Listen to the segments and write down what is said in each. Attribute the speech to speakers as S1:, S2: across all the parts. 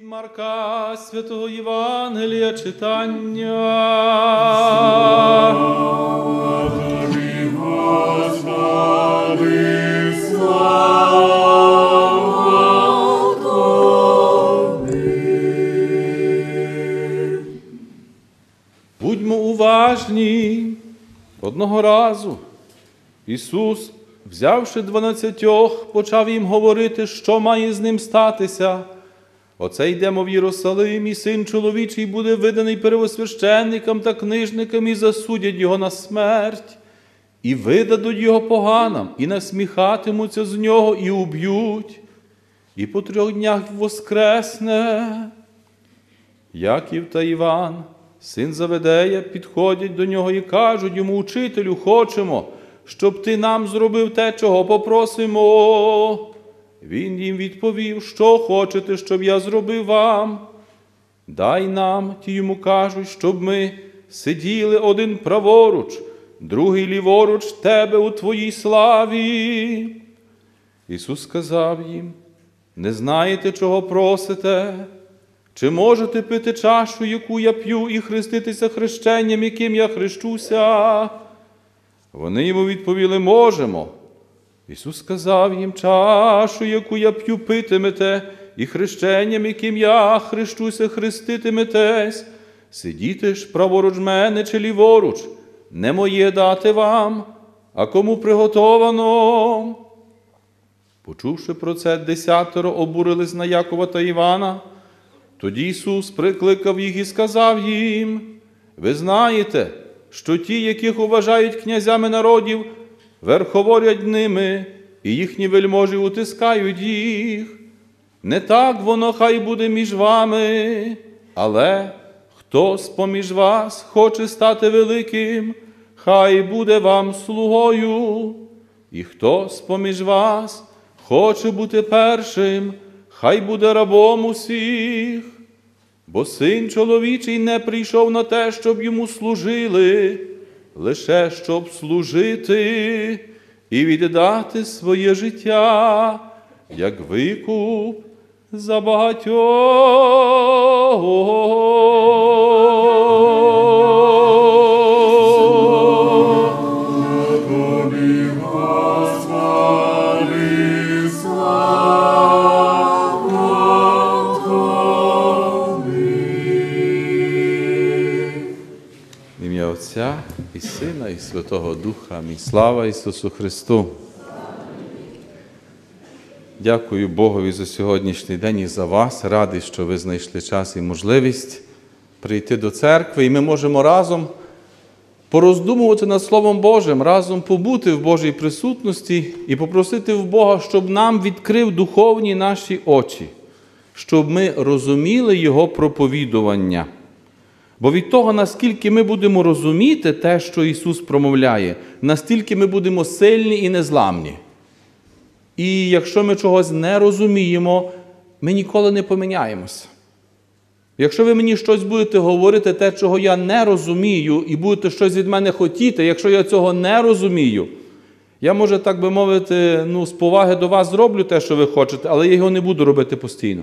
S1: Марка Святого Євангелія читання.
S2: Слава Тобі, Господи, слава Тобі.
S1: Будьмо уважні. Одного разу Ісус, взявши 12, почав їм говорити, що має з ним статися. Оце йдемо в Єрусалим, і Син чоловічий буде виданий первосвященникам та книжникам, і засудять його на смерть, і видадуть його поганам, і насміхатимуться з нього, і уб'ють, і по 3 днях воскресне. Яків та Іван, син Заведея, підходять до нього і кажуть йому: «Учителю, хочемо, щоб ти нам зробив те, чого попросимо». Він їм відповів: «Що хочете, щоб я зробив вам? Дай нам», ті йому кажуть, «щоб ми сиділи один праворуч, другий ліворуч тебе у твоїй славі». Ісус сказав їм: «Не знаєте, чого просите? Чи можете пити чашу, яку я п'ю, і хреститися хрещенням, яким я хрещуся?» Вони йому відповіли: «Можемо». Ісус сказав їм: «Чашу, яку я п'ю, питимете, і хрещенням, яким я хрещуся, хреститиметесь. Сидіти ж праворуч мене чи ліворуч, не моє дати вам, а кому приготовано». Почувши про це, 10 обурились на Якова та Івана. Тоді Ісус прикликав їх і сказав їм: «Ви знаєте, що ті, яких вважають князями народів, верховорять ними, і їхні вельможі утискають їх. Не так воно хай буде між вами, але хто з-поміж вас хоче стати великим, хай буде вам слугою, і хто з-поміж вас хоче бути першим, хай буде рабом усіх. Бо Син чоловічий не прийшов на те, щоб йому служили, лише щоб служити і віддати своє життя, як викуп за багатьох».
S2: Тобі, Господи, слава Тобі.
S1: В ім'я Отця і Сина, і Святого Духа. Амінь. Слава Ісусу Христу! Дякую Богові за сьогоднішній день і за вас. Радий, що ви знайшли час і можливість прийти до церкви. І ми можемо разом пороздумувати над Словом Божим, разом побути в Божій присутності і попросити в Бога, щоб нам відкрив духовні наші очі, щоб ми розуміли Його проповідування. Бо від того, наскільки ми будемо розуміти те, що Ісус промовляє, настільки ми будемо сильні і незламні. І якщо ми чогось не розуміємо, ми ніколи не поміняємося. Якщо ви мені щось будете говорити, те, чого я не розумію, і будете щось від мене хотіти, якщо я цього не розумію, я, може, так би мовити, з поваги до вас зроблю те, що ви хочете, але я його не буду робити постійно.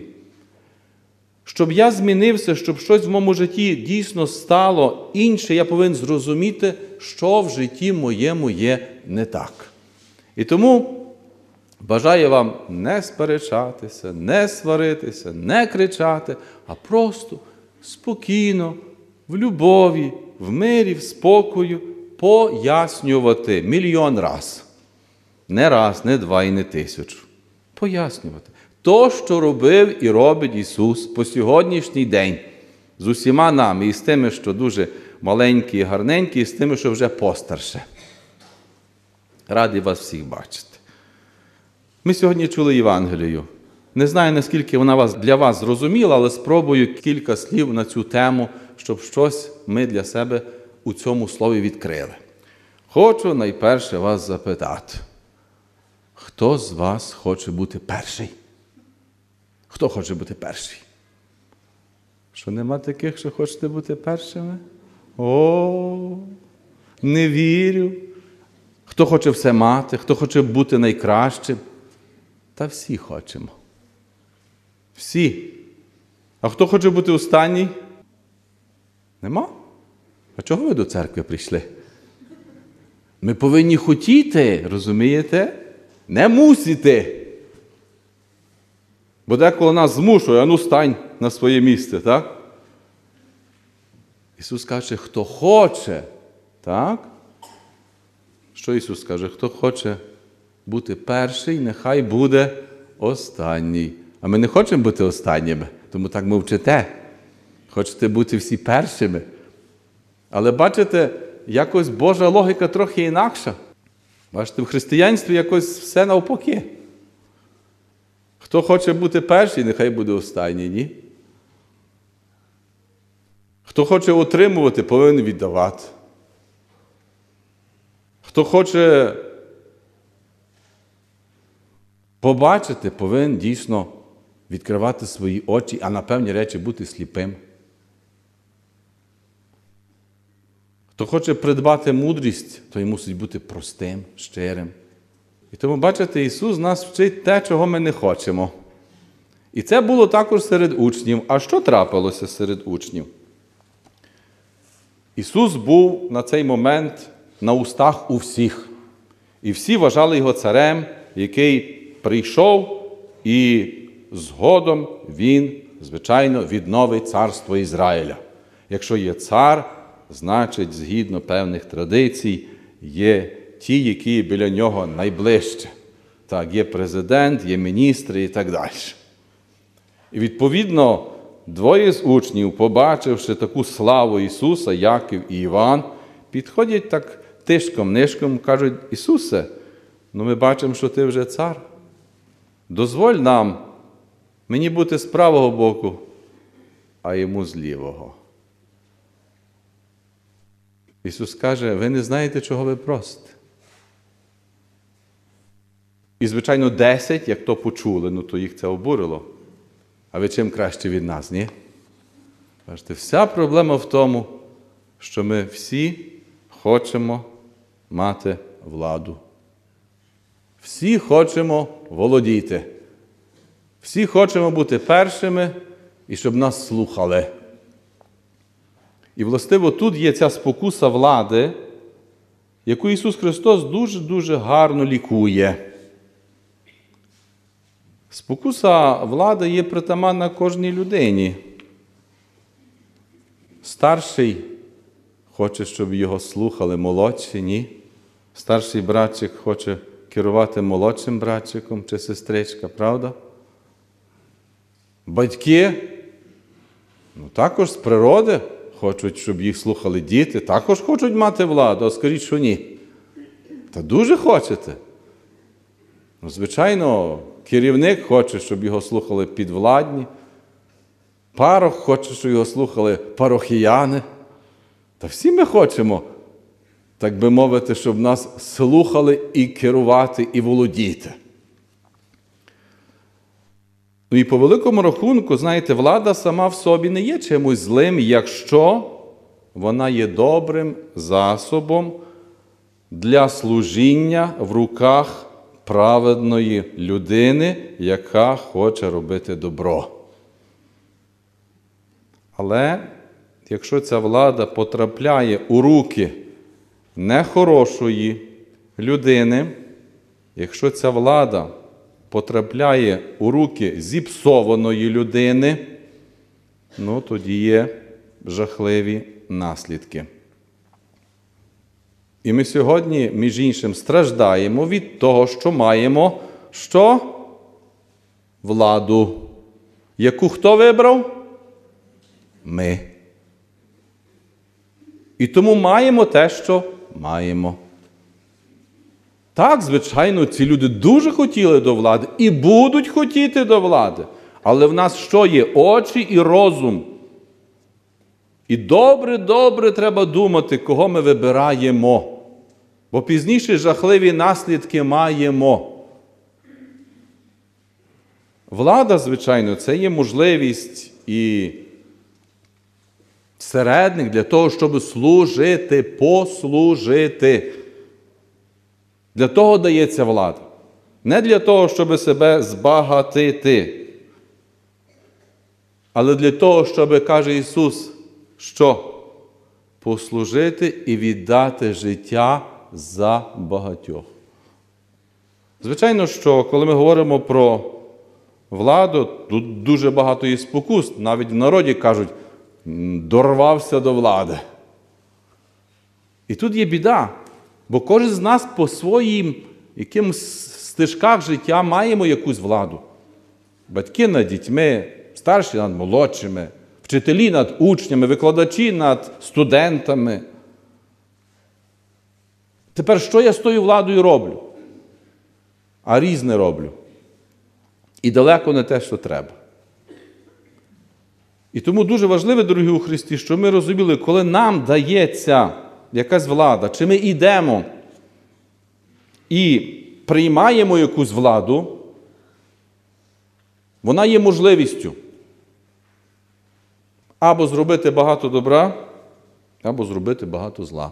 S1: Щоб я змінився, щоб щось в моєму житті дійсно стало інше, я повинен зрозуміти, що в житті моєму є не так. І тому бажаю вам не сперечатися, не сваритися, не кричати, а просто спокійно, в любові, в мирі, в спокою пояснювати 1,000,000 раз. Не раз, не 2 і не 1000. Пояснювати. То, що робив і робить Ісус по сьогоднішній день з усіма нами, і з тими, що дуже маленькі і гарненькі, і з тими, що вже постарше. Радий вас всіх бачити. Ми сьогодні чули Євангелію. Не знаю, наскільки вона для вас зрозуміла, але спробую кілька слів на цю тему, щоб щось ми для себе у цьому слові відкрили. Хочу найперше вас запитати. Хто з вас хоче бути перший? Хто хоче бути перший? Що нема таких, що хочете бути першими? О, не вірю. Хто хоче все мати, хто хоче бути найкращим? Та всі хочемо. Всі. А хто хоче бути останній? Нема? А чого ви до церкви прийшли? Ми повинні хотіти, розумієте? Не мусите. Бо деколи нас змушує, а ну стань на своє місце, так? Ісус каже, хто хоче, так? Що Ісус каже? Хто хоче бути перший, нехай буде останній. А ми не хочемо бути останніми, тому так мовчите. Хочете бути всі першими. Але бачите, якось Божа логіка трохи інакша. Бачите, в християнстві якось все навпаки. Хто хоче бути перший, нехай буде останній, ні? Хто хоче отримувати, повинен віддавати. Хто хоче побачити, повинен дійсно відкривати свої очі, а на певні речі бути сліпим. Хто хоче придбати мудрість, той мусить бути простим, щирим. І тому, бачите, Ісус нас вчить те, чого ми не хочемо. І це було також серед учнів. А що трапилося серед учнів? Ісус був на цей момент на устах у всіх. І всі вважали Його царем, який прийшов, і згодом Він, звичайно, відновить царство Ізраїля. Якщо є цар, значить, згідно певних традицій, є ті, які біля нього найближче. Так, є президент, є міністри і так далі. І відповідно, двоє з учнів, побачивши таку славу Ісуса, Яків і Іван, підходять так тишком-нишком, кажуть, Ісусе, ну ми бачимо, що ти вже цар. Дозволь нам, мені бути з правого боку, а йому з лівого. Ісус каже, ви не знаєте, чого ви просите. І, звичайно, 10, як то почули, ну то їх це обурило. А ви чим краще від нас, ні? Бачите, вся проблема в тому, що ми всі хочемо мати владу. Всі хочемо володіти. Всі хочемо бути першими і щоб нас слухали. І, властиво, тут є ця спокуса влади, яку Ісус Христос дуже-дуже гарно лікує. Спокуса влади є притаманна кожній людині. Старший хоче, щоб його слухали молодші, ні? Старший братчик хоче керувати молодшим братчиком чи сестричка, правда? Батьки, ну також з природи хочуть, щоб їх слухали діти, також хочуть мати владу, а скажіть, що ні. Та дуже хочете. Ну, звичайно, керівник хоче, щоб його слухали підвладні, парох хоче, щоб його слухали парохіяни. Та всі ми хочемо, так би мовити, щоб нас слухали і керувати, і володіти. Ну і по великому рахунку, знаєте, влада сама в собі не є чимось злим, якщо вона є добрим засобом для служіння в руках праведної людини, яка хоче робити добро. Але якщо ця влада потрапляє у руки нехорошої людини, якщо ця влада потрапляє у руки зіпсованої людини, ну тоді є жахливі наслідки. І ми сьогодні, між іншим, страждаємо від того, що маємо, що? Владу. Яку хто вибрав? Ми. І тому маємо те, що маємо. Так, звичайно, ці люди дуже хотіли до влади і будуть хотіти до влади. Але в нас що є? Очі і розум. І добре треба думати, кого ми вибираємо. Бо пізніше жахливі наслідки маємо. Влада, звичайно, це є можливість і середник для того, щоб служити, послужити. Для того дається влада. Не для того, щоб себе збагатити. але для того, щоб, каже Ісус, що? Послужити і віддати життя за багатьох. Звичайно, що коли ми говоримо про владу, тут дуже багато є спокус. Навіть в народі кажуть, дорвався до влади. І тут є біда, бо кожен з нас по своїм якимось стежках життя маємо якусь владу. Батьки над дітьми, старші над молодшими, вчителі над учнями, викладачі над студентами. Тепер, що я з тою владою роблю? А різне роблю. І далеко не те, що треба. І тому дуже важливо, дорогі у Христі, що ми розуміли, коли нам дається якась влада, чи ми йдемо і приймаємо якусь владу, вона є можливістю або зробити багато добра, або зробити багато зла.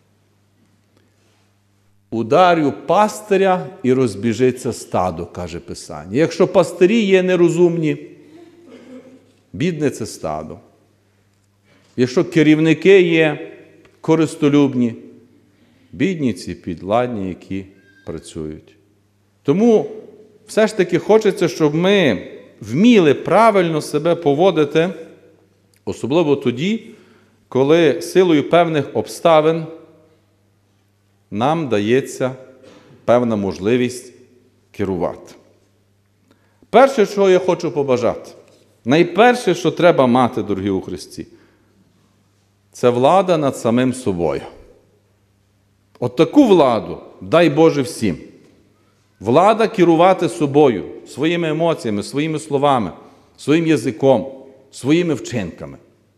S1: Ударю пастиря і розбіжиться стадо, каже Писання. Якщо пастирі є нерозумні, бідне це стадо. Якщо керівники є користолюбні, бідні ці підладні, які працюють. Тому все ж таки хочеться, щоб ми вміли правильно себе поводити, особливо тоді, коли силою певних обставин нам дається певна можливість керувати. Перше, що я хочу побажати, найперше, що треба мати, дорогі у Христі, це влада над самим собою. От таку владу дай Боже всім. Влада керувати собою, своїми емоціями, своїми словами, своїм язиком, своїми вчинками.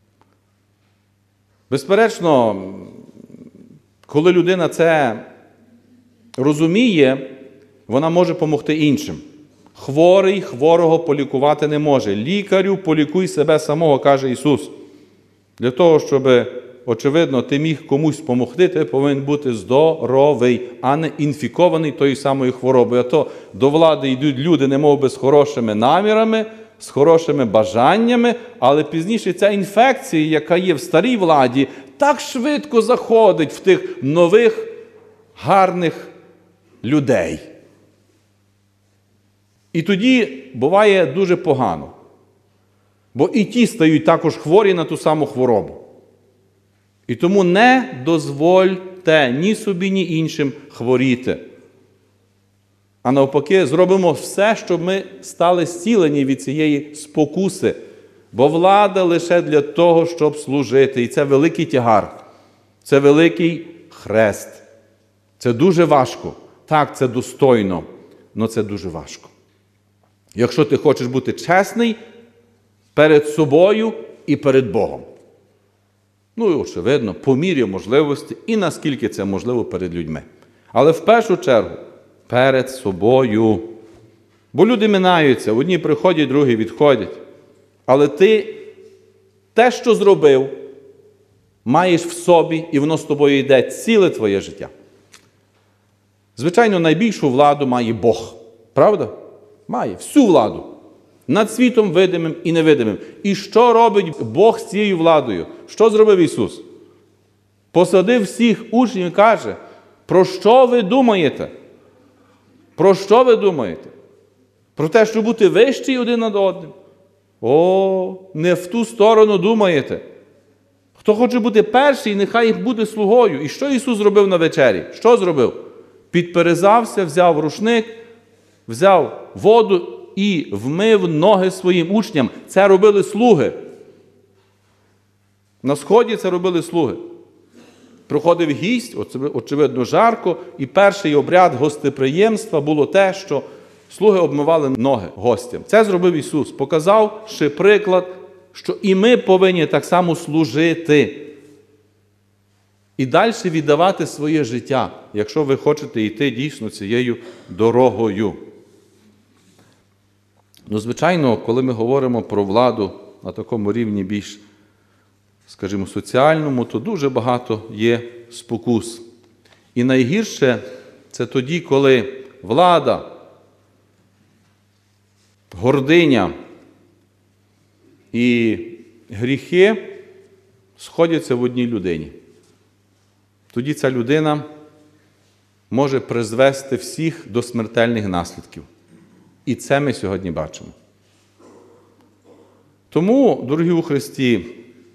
S1: Безперечно, коли людина це розуміє, вона може допомогти іншим. Хворий хворого полікувати не може. Лікарю, полікуй себе самого, каже Ісус. Для того, щоб, очевидно, ти міг комусь допомогти, ти повинен бути здоровий, а не інфікований тою самою хворобою. А то до влади йдуть люди, немов би з хорошими намірами, з хорошими бажаннями, але пізніше ця інфекція, яка є в старій владі, так швидко заходить в тих нових, гарних людей. І тоді буває дуже погано. Бо і ті стають також хворі на ту саму хворобу. І тому не дозвольте ні собі, ні іншим хворіти. А навпаки, зробимо все, щоб ми стали зцілені від цієї спокуси. Бо влада лише для того, щоб служити. І це великий тягар. Це великий хрест. Це дуже важко. Так, це достойно, але це дуже важко. Якщо ти хочеш бути чесний перед собою і перед Богом. Ну і, очевидно, по мірі можливості і наскільки це можливо перед людьми. Але в першу чергу перед собою. Бо люди минаються, одні приходять, другі відходять. Але ти те, що зробив, маєш в собі, і воно з тобою йде ціле твоє життя. Звичайно, найбільшу владу має Бог. Правда? Має всю владу. Над світом видимим і невидимим. І що робить Бог з цією владою? Що зробив Ісус? Посадив всіх учнів і каже, про що ви думаєте? Про що ви думаєте? Про те, щоб бути вищий один над одним? О, не в ту сторону думаєте. Хто хоче бути перший, нехай буде слугою. І що Ісус зробив на вечері? Що зробив? Підперезався, взяв рушник, взяв воду і вмив ноги своїм учням. Це робили слуги. На сході це робили слуги. Приходив гість, очевидно, жарко, і перший обряд гостеприємства було те, що слуги обмивали ноги гостям. Це зробив Ісус. Показав ще приклад, що і ми повинні так само служити. І далі віддавати своє життя, якщо ви хочете йти дійсно цією дорогою. Ну, звичайно, коли ми говоримо про владу на такому рівні більш, скажімо, соціальному, то дуже багато є спокус. І найгірше це тоді, коли влада, гординя і гріхи сходяться в одній людині. Тоді ця людина може призвести всіх до смертельних наслідків. І це ми сьогодні бачимо. Тому, дорогі у Христі,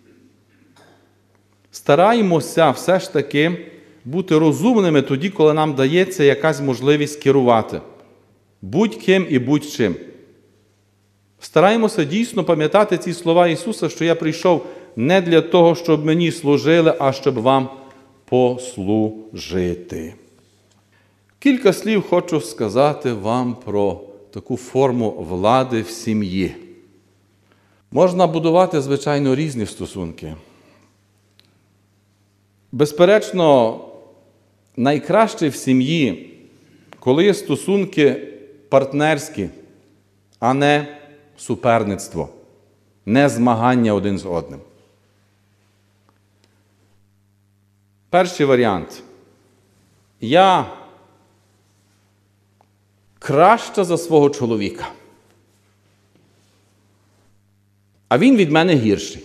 S1: стараємося все ж таки бути розумними тоді, коли нам дається якась можливість керувати будь-ким і будь-чим. Стараємося дійсно пам'ятати ці слова Ісуса, що я прийшов не для того, щоб мені служили, а щоб вам послужити. Кілька слів хочу сказати вам про таку форму влади в сім'ї. Можна будувати, звичайно, різні стосунки. Безперечно, найкраще в сім'ї, коли є стосунки партнерські, а не суперництво, не змагання один з одним. Перший варіант. Я краща за свого чоловіка, а він від мене гірший.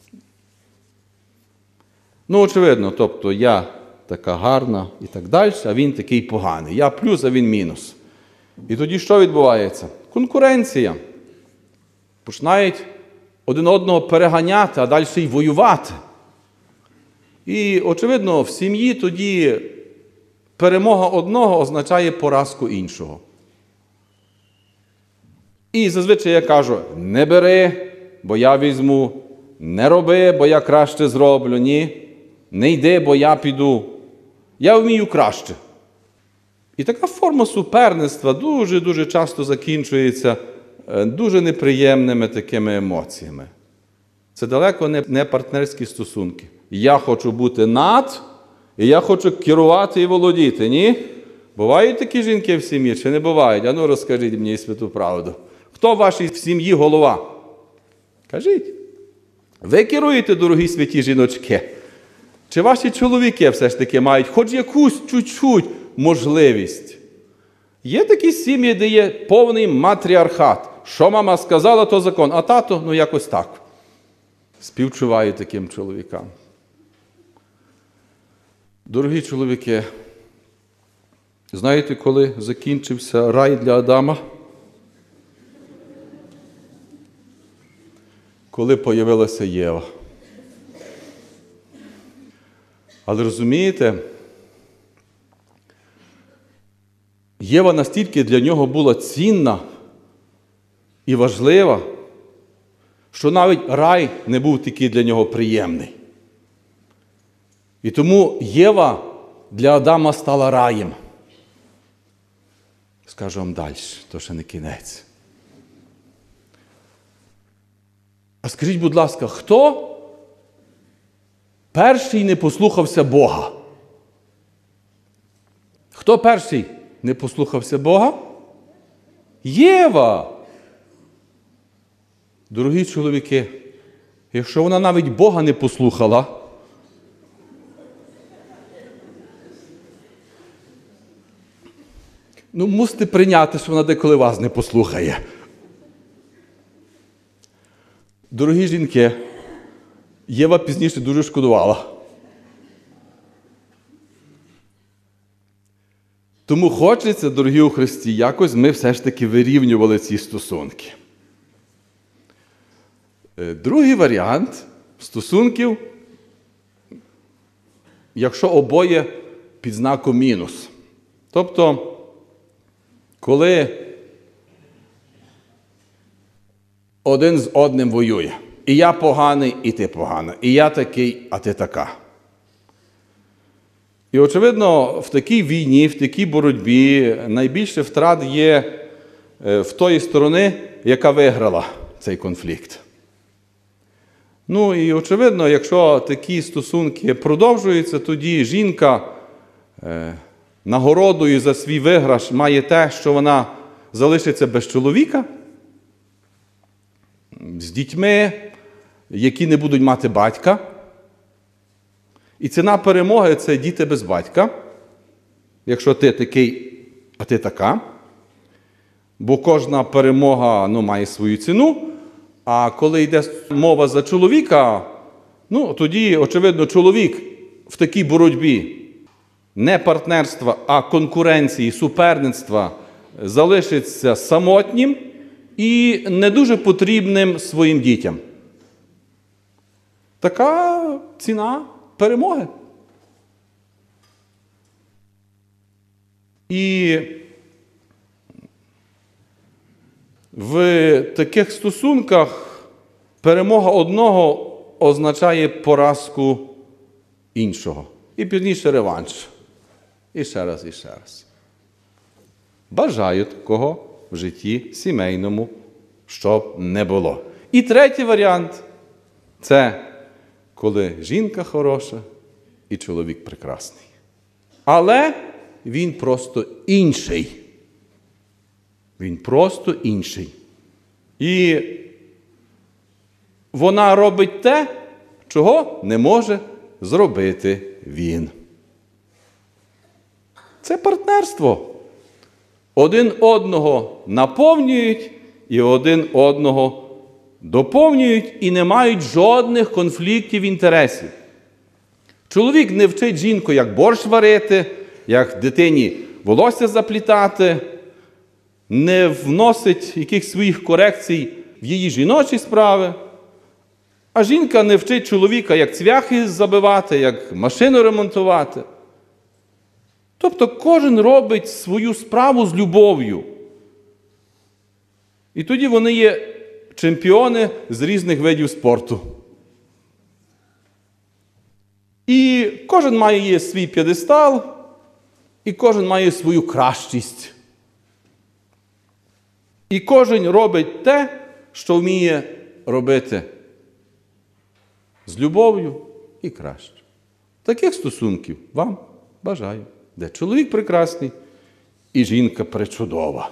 S1: Ну, очевидно, тобто я така гарна і так далі, а він такий поганий. Я плюс, а він мінус. І тоді що відбувається? Конкуренція. Починають один одного переганяти, а далі й воювати. І, очевидно, в сім'ї тоді перемога одного означає поразку іншого. І зазвичай я кажу, не бери, бо я візьму, не роби, бо я краще зроблю, ні. Не йди, бо я піду. Я вмію краще. І така форма суперництва дуже-дуже часто закінчується дуже неприємними такими емоціями. Це далеко не партнерські стосунки. Я хочу бути над, і я хочу керувати і володіти, ні? Бувають такі жінки в сім'ї, чи не бувають? А ну розкажіть мені святу правду. Хто в вашій сім'ї голова? Кажіть. Ви керуєте, дорогі святі жіночки? Чи ваші чоловіки все ж таки мають хоч якусь чуть-чуть можливість? Є такі сім'ї, де є повний матріархат. Що мама сказала, то закон, а тато, ну якось так. Співчуваю таким чоловікам. Дорогі чоловіки, знаєте, коли закінчився рай для Адама? Коли появилася Єва. Але розумієте, Єва настільки для нього була цінна і важлива, що навіть рай не був такий для нього приємний. І тому Єва для Адама стала раєм. Скажу вам далі, то ще не кінець. А скажіть, будь ласка, хто перший не послухався Бога? Хто перший не послухався Бога? Єва! Дорогі чоловіки, якщо вона навіть Бога не послухала, ну, мусите прийняти, що вона деколи вас не послухає. Дорогі жінки, Єва пізніше дуже шкодувала. Тому хочеться, дорогі у Христі, якось ми все ж таки вирівнювали ці стосунки. Другий варіант стосунків, якщо обоє під знаком мінус. Тобто, коли один з одним воює. І я поганий, і ти погана. І я такий, а ти така. І, очевидно, в такій війні, в такій боротьбі найбільше втрат є в тої сторони, яка виграла цей конфлікт. Ну і, очевидно, якщо такі стосунки продовжуються, тоді жінка нагородою за свій виграш має те, що вона залишиться без чоловіка, з дітьми, які не будуть мати батька. І ціна перемоги – це діти без батька, якщо ти такий, а ти така. Бо кожна перемога має свою ціну, А коли йде мова за чоловіка, тоді, очевидно, чоловік в такій боротьбі не партнерства, а конкуренції, суперництва залишиться самотнім і не дуже потрібним своїм дітям. Така ціна перемоги. І в таких стосунках перемога одного означає поразку іншого. І пізніше реванш. І ще раз, і ще раз. Бажаю такого в житті сімейному, щоб не було. І третій варіант – це коли жінка хороша і чоловік прекрасний. Але він просто інший. Він просто інший. І вона робить те, чого не може зробити він. Це партнерство. Один одного наповнюють і один одного доповнюють і не мають жодних конфліктів інтересів. Чоловік не вчить жінку, як борщ варити, як дитині волосся заплітати, не вносить якихось своїх корекцій в її жіночі справи. А жінка не вчить чоловіка, як цвяхи забивати, як машину ремонтувати. Тобто кожен робить свою справу з любов'ю. І тоді вони є чемпіони з різних видів спорту. І кожен має свій п'єдестал, і кожен має свою кращість. І кожен робить те, що вміє робити з любов'ю і краще. Таких стосунків вам бажаю, де чоловік прекрасний і жінка пречудова.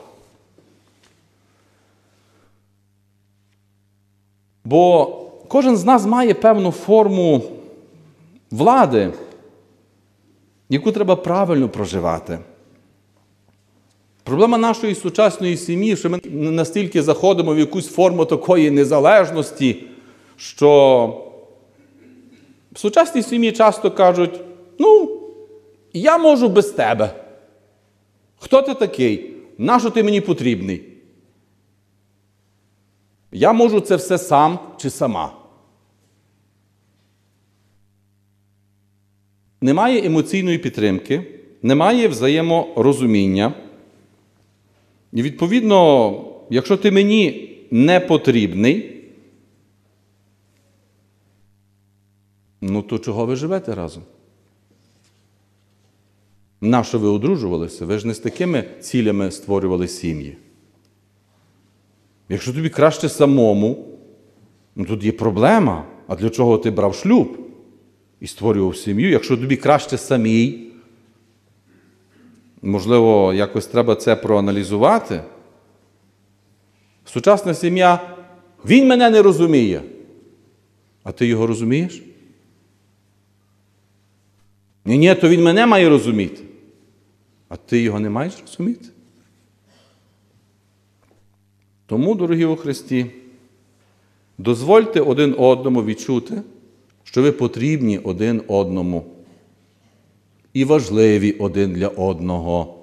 S1: Бо кожен з нас має певну форму влади, яку треба правильно проживати. Проблема нашої сучасної сім'ї, що ми настільки заходимо в якусь форму такої незалежності, що в сучасній сім'ї часто кажуть, я можу без тебе. Хто ти такий? Нащо ти мені потрібний? Я можу це все сам чи сама. Немає емоційної підтримки, немає взаєморозуміння. І, відповідно, якщо ти мені не потрібний, то чого ви живете разом? Нащо ви одружувалися? Ви ж не з такими цілями створювали сім'ї. Якщо тобі краще самому, тут є проблема. А для чого ти брав шлюб і створював сім'ю? Якщо тобі краще самій, можливо, якось треба це проаналізувати. Сучасна сім'я, він мене не розуміє. А ти його розумієш? Ні, то він мене має розуміти. А ти його не маєш розуміти? Тому, дорогі у Христі, дозвольте один одному відчути, що ви потрібні один одному і важливі один для одного.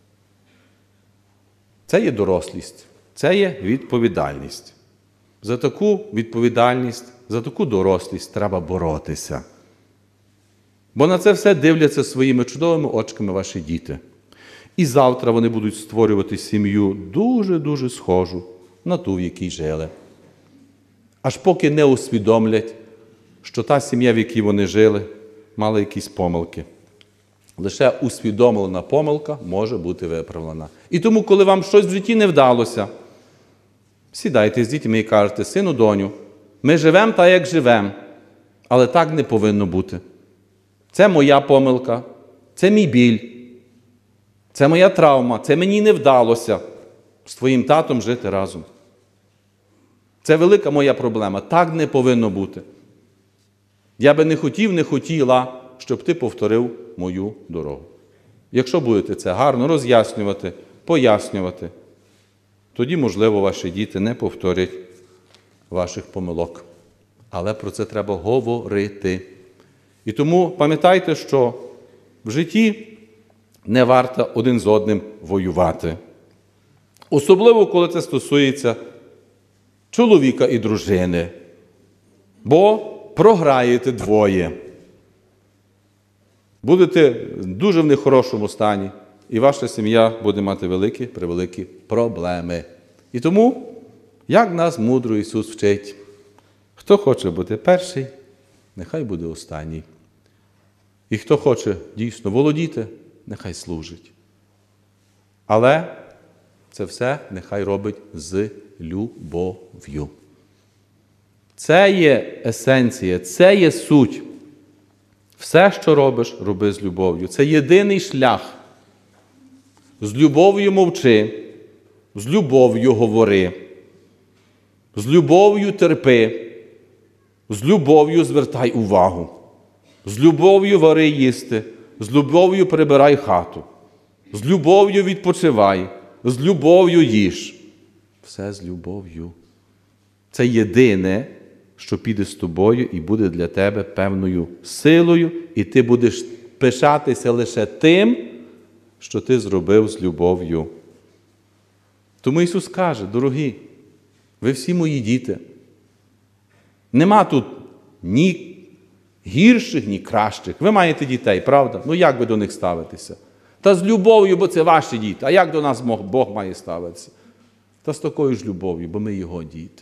S1: Це є дорослість, це є відповідальність. За таку відповідальність, за таку дорослість треба боротися. Бо на це все дивляться своїми чудовими очками ваші діти. І завтра вони будуть створювати сім'ю дуже-дуже схожу на ту, в якій жили. Аж поки не усвідомлять, що та сім'я, в якій вони жили, мала якісь помилки. Лише усвідомлена помилка може бути виправлена. І тому, коли вам щось в житті не вдалося, сідайте з дітьми і кажете, сину, доню, ми живемо так, як живемо, але так не повинно бути. Це моя помилка, це мій біль, це моя травма, це мені не вдалося з твоїм татом жити разом. Це велика моя проблема, так не повинно бути. Я би не хотів, не хотіла, щоб ти повторив мою дорогу. Якщо будете це гарно роз'яснювати, пояснювати, тоді, можливо, ваші діти не повторять ваших помилок. Але про це треба говорити. І тому пам'ятайте, що в житті не варто один з одним воювати. Особливо, коли це стосується чоловіка і дружини. Бо програєте двоє. Будете дуже в нехорошому стані, і ваша сім'я буде мати превеликі проблеми. І тому, як нас мудро Ісус вчить, хто хоче бути перший, нехай буде останній. І хто хоче дійсно володіти, нехай служить. Але це все нехай робить з любов'ю. Це є есенція, це є суть. Все, що робиш, роби з любов'ю. Це єдиний шлях. З любов'ю мовчи, з любов'ю говори, з любов'ю терпи, з любов'ю звертай увагу, з любов'ю вари їсти, з любов'ю прибирай хату, з любов'ю відпочивай, з любов'ю їж. Все з любов'ю. Це єдине, що піде з тобою і буде для тебе певною силою, і ти будеш пишатися лише тим, що ти зробив з любов'ю. Тому Ісус каже: дорогі, ви всі мої діти. Нема тут ні гірших, ні кращих. Ви маєте дітей, правда? Ну як ви до них ставитеся? Та з любов'ю, бо це ваші діти. А як до нас Бог має ставитися? Та з такою ж любов'ю, бо ми Його діти.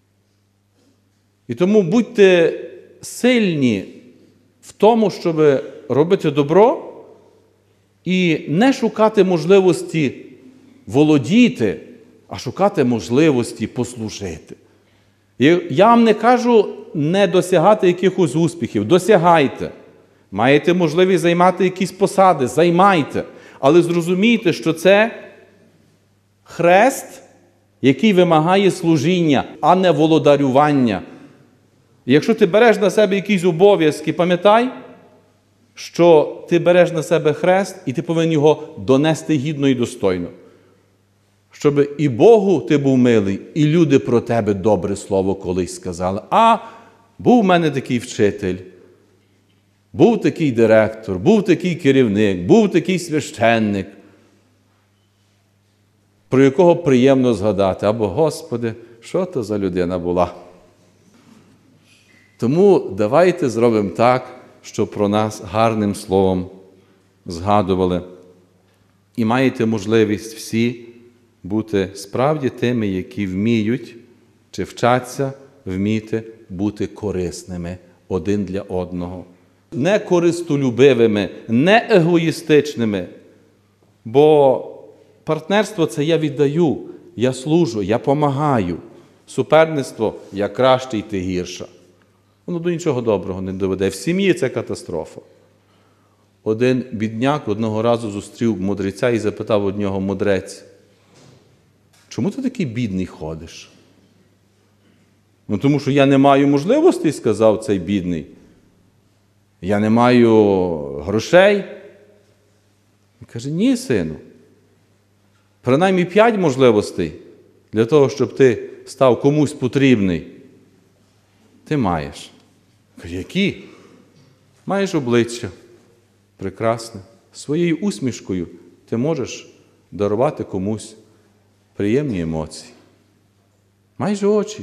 S1: І тому будьте сильні в тому, щоб робити добро і не шукати можливості володіти, а шукати можливості послужити. І я вам не кажу не досягати якихось успіхів. Досягайте. Маєте можливість займати якісь посади, займайте. Але зрозумійте, що це хрест, який вимагає служіння, а не володарювання. І якщо ти береш на себе якісь обов'язки, пам'ятай, що ти береш на себе хрест, і ти повинен його донести гідно і достойно. Щоб і Богу ти був милий, і люди про тебе добре слово колись сказали. А був в мене такий вчитель, був такий директор, був такий керівник, був такий священник, про якого приємно згадати. Або, Господи, що то за людина була? Тому давайте зробимо так, щоб про нас гарним словом згадували. І маєте можливість всі бути справді тими, які вміють чи вчаться вміти бути корисними один для одного. Не користолюбивими, не егоїстичними. Бо партнерство – це я віддаю, я служу, я помагаю. Суперництво – я кращий, ти гірша. Воно до нічого доброго не доведе. В сім'ї це катастрофа. Один бідняк одного разу зустрів мудреця і запитав у нього: мудрець, чому ти такий бідний ходиш? Ну, тому що я не маю можливостей, сказав цей бідний. Я не маю грошей. Він каже: ні, сину. Принаймні 5 можливостей для того, щоб ти став комусь потрібний. Ти маєш. Каже: які? Маєш обличчя прекрасне. Своєю усмішкою ти можеш дарувати комусь приємні емоції. Маєш очі.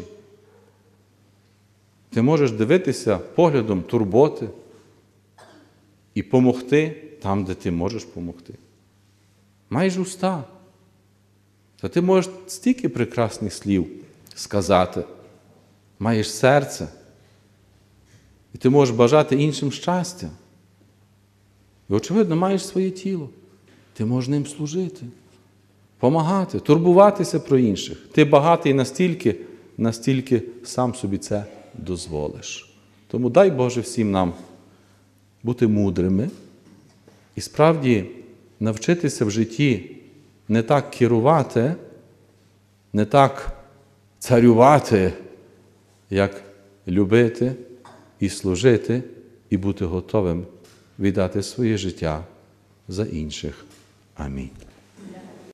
S1: Ти можеш дивитися поглядом турботи і помогти там, де ти можеш помогти. Маєш уста. Та ти можеш стільки прекрасних слів сказати. Маєш серце. І ти можеш бажати іншим щастя. І, очевидно, маєш своє тіло. Ти можеш ним служити, помагати, турбуватися про інших. Ти багатий настільки сам собі це дозволиш. Тому дай Боже всім нам бути мудрими і справді навчитися в житті не так керувати, не так царювати, як любити і служити, і бути готовим віддати своє життя за інших. Амінь.